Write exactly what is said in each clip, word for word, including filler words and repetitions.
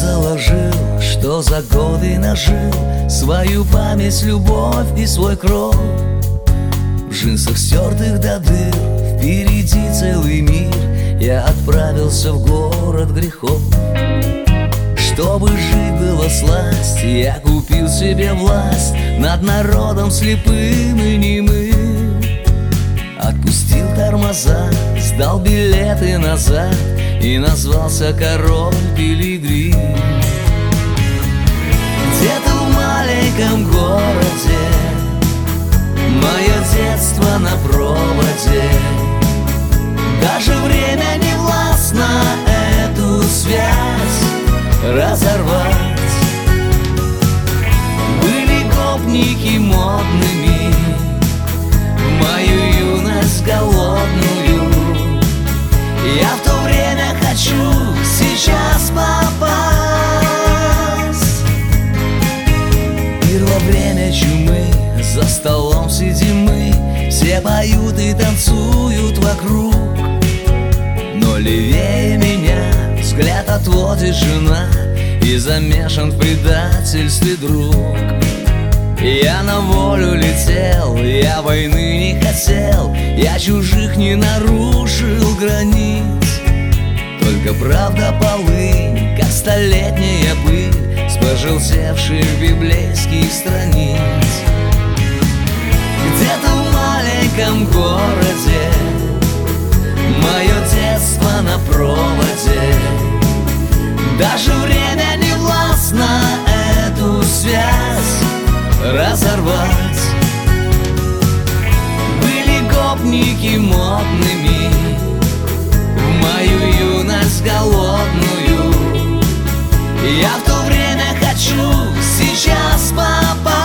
заложил, что за годы нажил свою память, любовь и свой кровь. В джинсах стертых до дыр, впереди целый мир, я отправился в город грехов. Чтобы жить было сласть, я купил себе власть над народом слепым и немым. Отпустил тормоза, сдал билеты назад и назвался король пилигрим. Где-то в маленьком городе мое детство на проводе. Даже время не властно эту связь разорвать. Были гопники модными в мою юность голодную. Я в то время хочу сейчас попасть. Пир во время чумы, за столом сидим мы, все поют и танцуют вокруг. Но левее меня взгляд отводит жена и замешан в предательстве друг. Я на волю летел, я войны не хотел, я чужих не нарушил границ. Только правда полынь, как столетняя пыль с пожелтевших библейских страниц. Где-то в маленьком городе мое детство на проводе. Даже время не властно эту связь разорвать. Были гопники модными в мою юность голодную. Я в то время хочу сейчас попасть.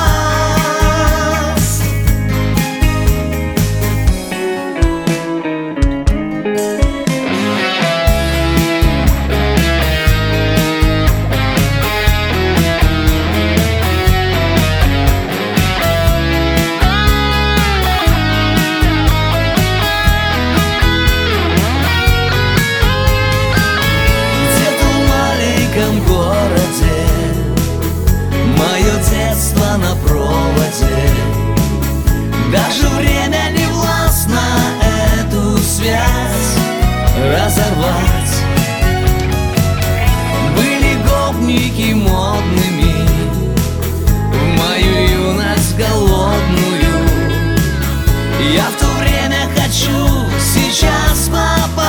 На проводе. Даже время не властно эту связь разорвать. Были гопники модными в мою юность голодную. Я в то время хочу сейчас попасть.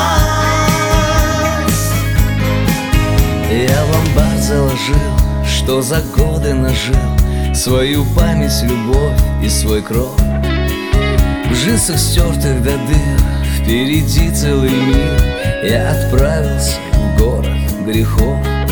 Я в амбар заложил, что за годы нажил свою память, любовь и свой кровь. В джинсах стертых до дыр, впереди целый мир, я отправился в город грехов.